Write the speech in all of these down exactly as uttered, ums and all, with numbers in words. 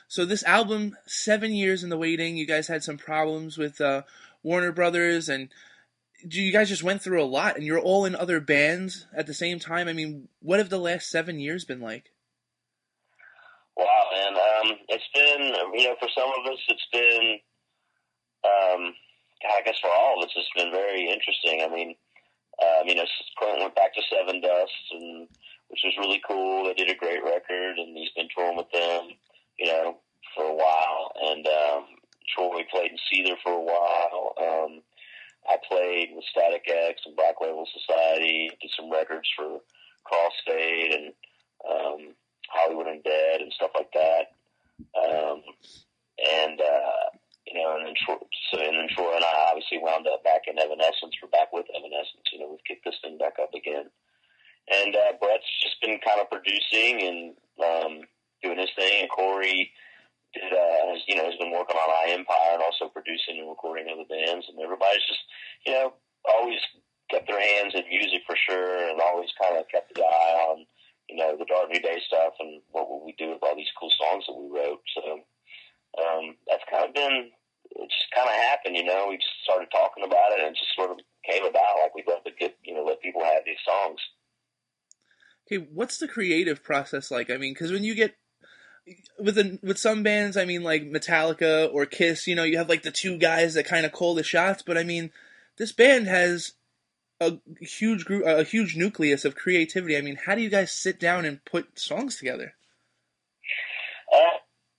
So this album, seven years in the waiting. You guys had some problems with uh, Warner Brothers, and you guys just went through a lot, and you're all in other bands at the same time. I mean, what have the last seven years been like? Wow, man. Um, it's been, you know, for some of us, it's been, um, I guess for all of us, it's been very interesting. I mean, um, you know, Clint went back to Seven Dust, and which was really cool. They did a great record, and he's been touring with them, you know, for a while. And um, Troy played in Seether for a while. Um, I played with Static X and Black Label Society, did some records for Crossfade and um, Hollywood Undead and stuff like that. Um, and, uh, you know, and then, Troy, so, and then Troy and I obviously wound up back in Evanescence. We're back with Evanescence. You know, we've kicked this thing back up again. And uh, Brett's just been kind of producing and um, doing his thing. And Corey did, uh, has, you know, has been working on I Empire and also producing and recording other bands. And everybody's just, you know, always kept their hands in music for sure, and always kind of kept the eye on, you know, the Dark New Day stuff and what will we do with all these cool songs that we wrote. So um, that's kind of been, it just kind of happened, you know. We just started talking about it, and it just sort of came about. Like, we'd love to get, you know, let people have these songs. Okay, what's the creative process like? I mean, because when you get with a, with some bands, I mean, like Metallica or Kiss, you know, you have like the two guys that kind of call the shots. But I mean, this band has a huge group, a huge nucleus of creativity. I mean, how do you guys sit down and put songs together? Uh,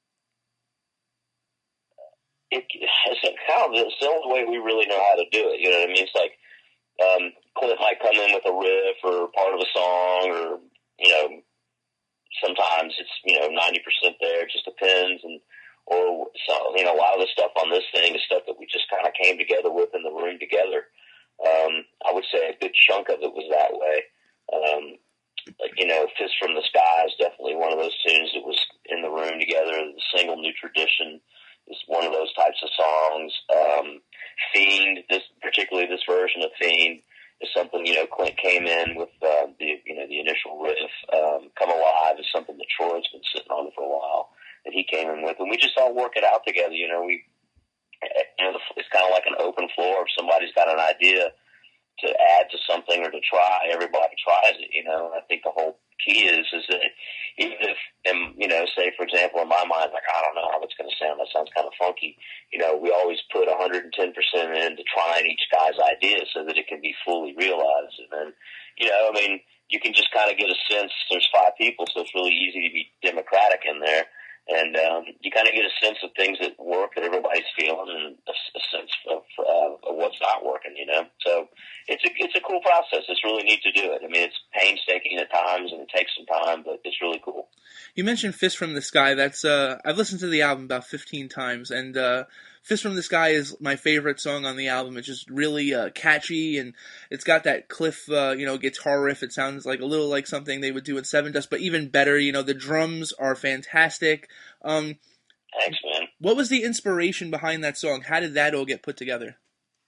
it, it's kind of the, it's the only way we really know how to do it. You know what I mean? It's like um, Clint might come in with a riff or part of a song, or you know, sometimes it's you know ninety percent there. It just depends, and or so you know a lot of the stuff on this thing is stuff that we just kind of came together with in the room together. Um, I would say a good chunk of it was that way. Um, like, you know, Fist from the Sky is definitely one of those tunes that was in the room together. The single New Tradition is one of those types of songs. Um, Fiend, this particularly this version of Fiend, is something, you know, Clint came in with uh, the, you know, the initial riff. Um, Come Alive is something that Troy's been sitting on for a while that he came in with, and we just all work it out together. You know, we, you know, it's kind of like an open floor. If somebody's got an idea to add to something or to try, everybody tries it, you know. And I think the whole key is, is that even if, and, you know, say, for example, in my mind, like, I don't know how it's going to sound, that sounds kind of funky, you know, we always put one hundred ten percent into trying each guy's idea so that it can be fully realized. And then, you know, I mean, you can just kind of get a sense, there's five people, so it's really easy to be democratic in there. And um, you kind of get a sense of things that work that everybody's feeling, and a, a sense of, uh, of what's not working, you know. So it's a it's a cool process. It's really neat to do it. I mean, it's painstaking at times, and it takes some time, but it's really cool. You mentioned Fist from the Sky. That's uh, I've listened to the album about fifteen times, and uh, Fist from the Sky is my favorite song on the album. It's just really uh, catchy, and it's got that Cliff, uh, you know, guitar riff. It sounds like a little like something they would do in Seven Dust, but even better. You know, the drums are fantastic. Um, Thanks, man. What was the inspiration behind that song? How did that all get put together?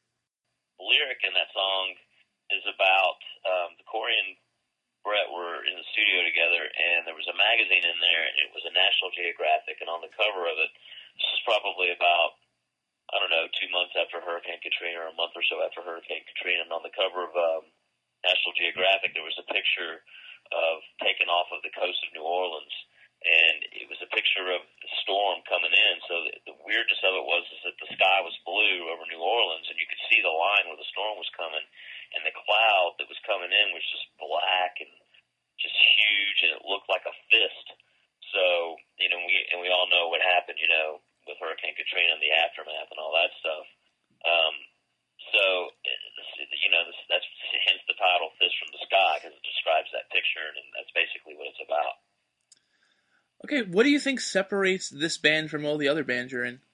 The lyric in that song is about um, the Corey and Brett were in the studio together, and there was a magazine in there, and it was a National Geographic, and on the cover of it, this is probably about, I don't know, two months after Hurricane Katrina, or a month or so after Hurricane Katrina, and on the cover of um, National Geographic, there was a picture of taken off of the coast of New Orleans, and it was a picture of the storm coming in. So the, the weirdness of it was is that the sky was blue over New Orleans, and you could see the line where the storm was coming, and the cloud that was coming in was just black and just huge, and it looked like a fist. So, you know, we and we all know what happened, you know, with Hurricane Katrina and the aftermath and all that stuff. Um, so, you know, this, that's hence the title "Fist from the Sky," because it describes that picture, and that's basically what it's about. Okay, what do you think separates this band from all the other bands you're in?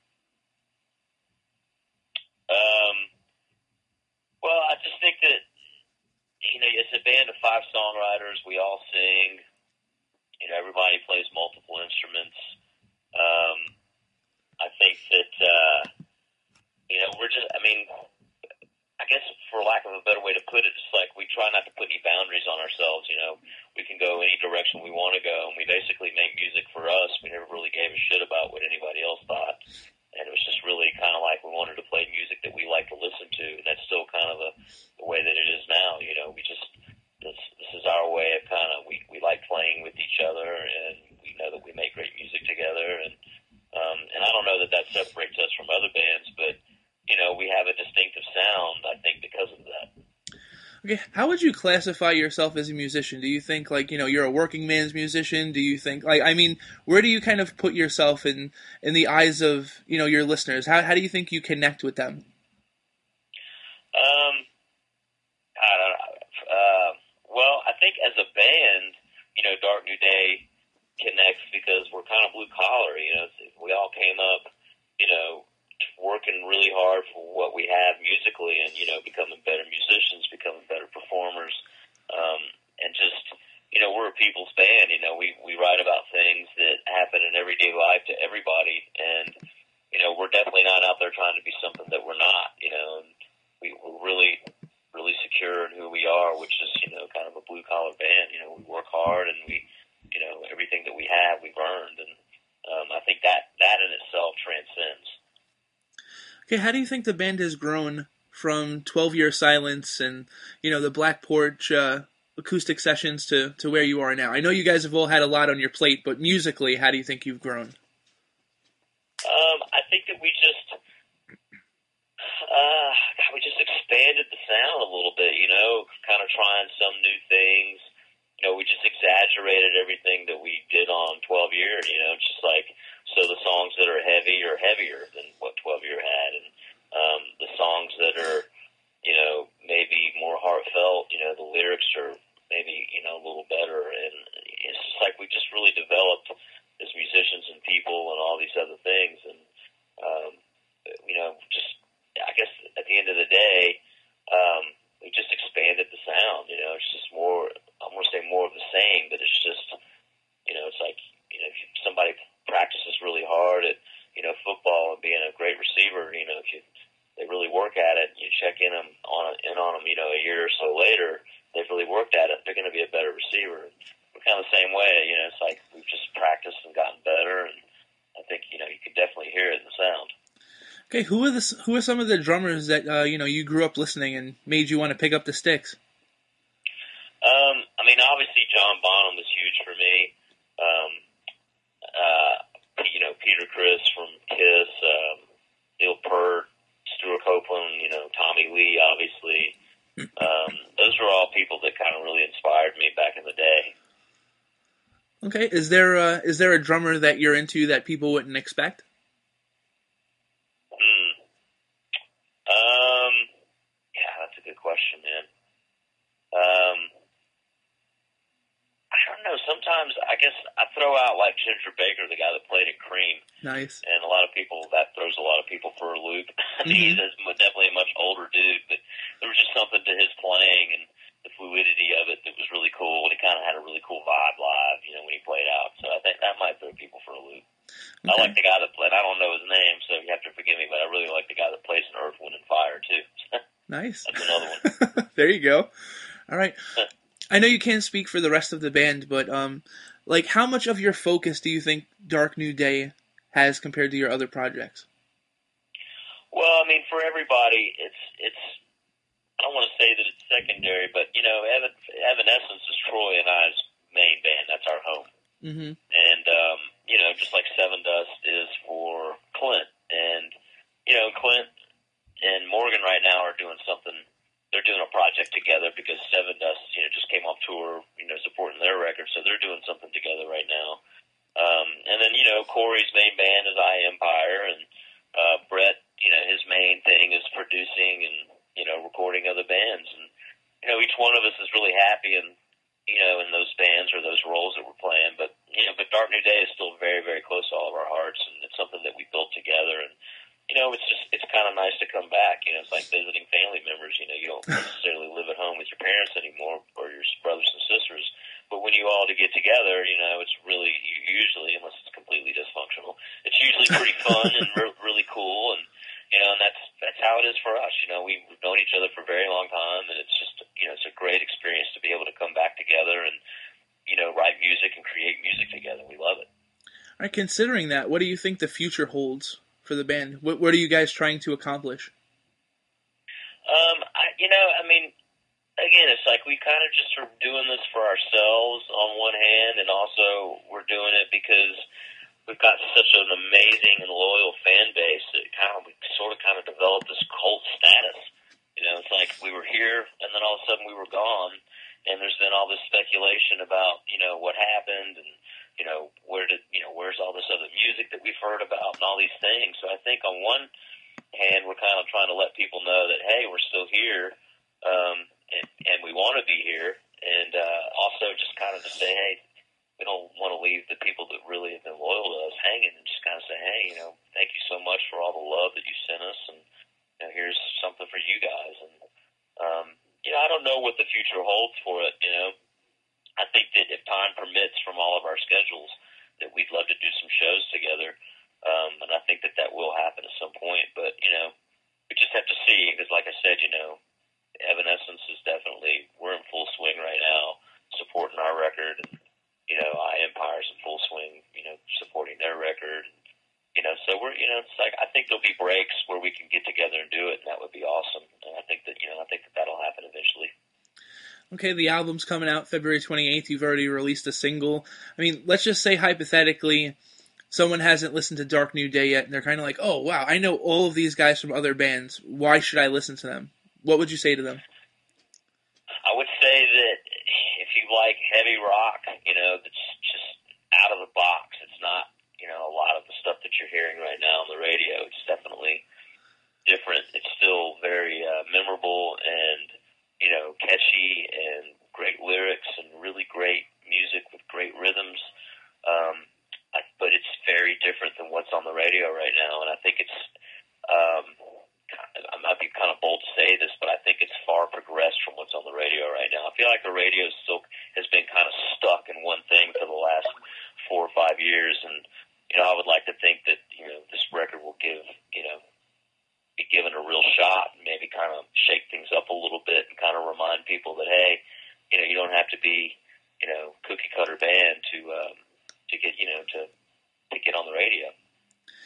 Um, well, I just think that, you know, it's a band of five songwriters. We all sing. You know, everybody plays multiple instruments. Um, I think that, uh, you know, we're just, I mean, I guess for lack of a better way to put it, it's like we try not to put any boundaries on ourselves. You know, we can go any direction we want to go, and we basically make music for us. We never really gave a shit about what Okay, how would you classify yourself as a musician? Do you think like you know you're a working man's musician? Do you think like I mean, where do you kind of put yourself in in the eyes of you know your listeners? How how do you think you connect with them? Um, I don't know. Uh, well, I think as a band, you know, Dark New Day connects because we're kind of blue collar. You know, we all came up, you know, working really hard for what we have musically, and you know, becoming better musicians, becoming better performers, um, and just you know, we're a people's band. You know, we we write about things that happen in everyday life to everybody, and you know, we're definitely not out there trying to be something that we're not. You know, and we, we're really really secure in who we are, which is you know, kind of a blue collar band. You know, we work hard, and we you know, everything that we have, we've earned, and um, I think that that in itself transcends. Okay, how do you think the band has grown from twelve Year Silence and, you know, the Black Porch uh, acoustic sessions to, to where you are now? I know you guys have all had a lot on your plate, but musically, how do you think you've grown? Um, I think that we just, uh, we just expanded the sound a little bit, you know, kind of trying some new things. You know, we just exaggerated everything that we did on twelve Year, you know, just like, so the songs that are heavy are heavier than what twelve Year had, and um, the songs that are, you know, maybe more heartfelt, you know, the lyrics are maybe, you know, a little better, and it's just like we just really developed as musicians and people and all these other things, and, um, you know, just, I guess at the end of the day, um, we just expanded the sound, you know, it's just more, I want to say more of the same, but it's just, you know, it's like, you know, if somebody practices really hard at, you know, football and being a great receiver, you know, if you, they really work at it, you check in them on in on them, you know, a year or so later, they've really worked at it, they're going to be a better receiver. And we're kind of the same way, you know, it's like we've just practiced and gotten better, and I think, you know, you can definitely hear it in the sound. Okay, who are the who are some of the drummers that uh, you know you grew up listening and made you want to pick up the sticks? Um, I mean, obviously John Bonham was huge for me. Um, uh, you know, Peter Criss from Kiss, um, Neil Peart, Stuart Copeland, you know, Tommy Lee, obviously. Um, those were all people that kind of really inspired me back in the day. Okay, is there a, is there a drummer that you're into that people wouldn't expect? Hmm. Um, yeah, that's a good question, man. Um, I don't know. Sometimes I guess I throw out like Ginger Baker, the guy that played at Cream. Nice. And a lot of people, that throws a lot of people for a loop. Mm-hmm. He's definitely a much older dude, but there was just something to his playing and the fluidity of it that was really cool. And he kind of had a really cool vibe live, you know, when he played out. So I think that might throw people for a loop. Okay. I like the guy that played. I don't know his name, so you have to forgive me, but I really like the guy that plays in Earth, Wind, and Fire, too. Nice. That's another one. There you go. All right. I know you can't speak for the rest of the band, but um, like, how much of your focus do you think Dark New Day has compared to your other projects? Well, I mean, for everybody, it's it's. I don't want to say that it's secondary, but you know, Evan, Evanescence is Troy and I's main band. That's our home. Mm-hmm. And um, you know, just like Seven Dust is for Clint, and you know, Clint and Morgan right now are doing something. They're doing a project together because Seven Dust, you know, just came off tour, you know, supporting their record, so they're doing something together right now. Um, and then, you know, Corey's main band is I Empire, and uh, Brett, you know, his main thing is producing and, you know, recording other bands. And, you know, each one of us is really happy in, you know, in those bands or those roles that we're playing. But, you know, but Dark New Day is still very, very close to all of our hearts, and it's something that we built together. And, you know, it's just, it's kind of nice to come back. You know, it's like visiting family members. You know, you don't necessarily live at home with your parents anymore or your brothers and sisters. But when you all to get together, you know, it's really, usually, unless it's completely dysfunctional, it's usually pretty fun and re- really cool. And, you know, and that's, that's how it is for us. You know, we've known each other for a very long time, and it's just, you know, it's a great experience to be able to come back together and, you know, write music and create music together. We love it. All right, considering that, what do you think the future holds for the band? What, what are you guys trying to accomplish? Um, I, you know, I mean, again, it's like we kind of just are doing this for ourselves on one hand, and also we're doing it because we've got such an amazing and loyal fan base that kind of we sort of kind of developed this cult status. You know, know, it's like we were here, and then all of a sudden we were gone, and there's been all this speculation about, you know, what happened, and, you know, where did, you know, where's all this other music that we've heard about, and all these things. So I think on one hand, we're kind of trying to let people know that, hey, we're still here, um, and, and we want to be here, and uh, also just kind of to say, hey, we don't want to leave the people that really have been loyal to us hanging, and just kind of say, hey, you know, thank you so much for all the love that you sent us, and you know, here's something for you guys. And um, you know, I don't know what the future holds for it. You know, I think that if time permits from all of our schedules, that we'd love to do some shows together. Um, and I think that that will happen at some point. But, you know, we just have to see. Because like I said, you know, Evanescence is definitely, we're in full swing right now, supporting our record. And, you know, I Empire's in full swing, you know, supporting their record. You know, so we're, you know, it's like, I think there'll be breaks where we can get together and do it. And that would be awesome. And I think that, you know, I think that that'll happen eventually. Okay, the album's coming out February twenty-eighth. You've already released a single. I mean, let's just say hypothetically, someone hasn't listened to Dark New Day yet, and they're kind of like, oh, wow, I know all of these guys from other bands. Why should I listen to them? What would you say to them? I would say that if you like heavy rock, you know, that's just out of the box. It's not, you know, a lot of the stuff that you're hearing right now on the radio. It's definitely different. It's still very uh, memorable and, you know, catchy and great lyrics and really great music with great rhythms. Um, I, but it's very different than what's on the radio right now. And I think it's, um, I might be kind of bold to say this, but I think it's far progressed from what's on the radio right now. I feel like the radio is still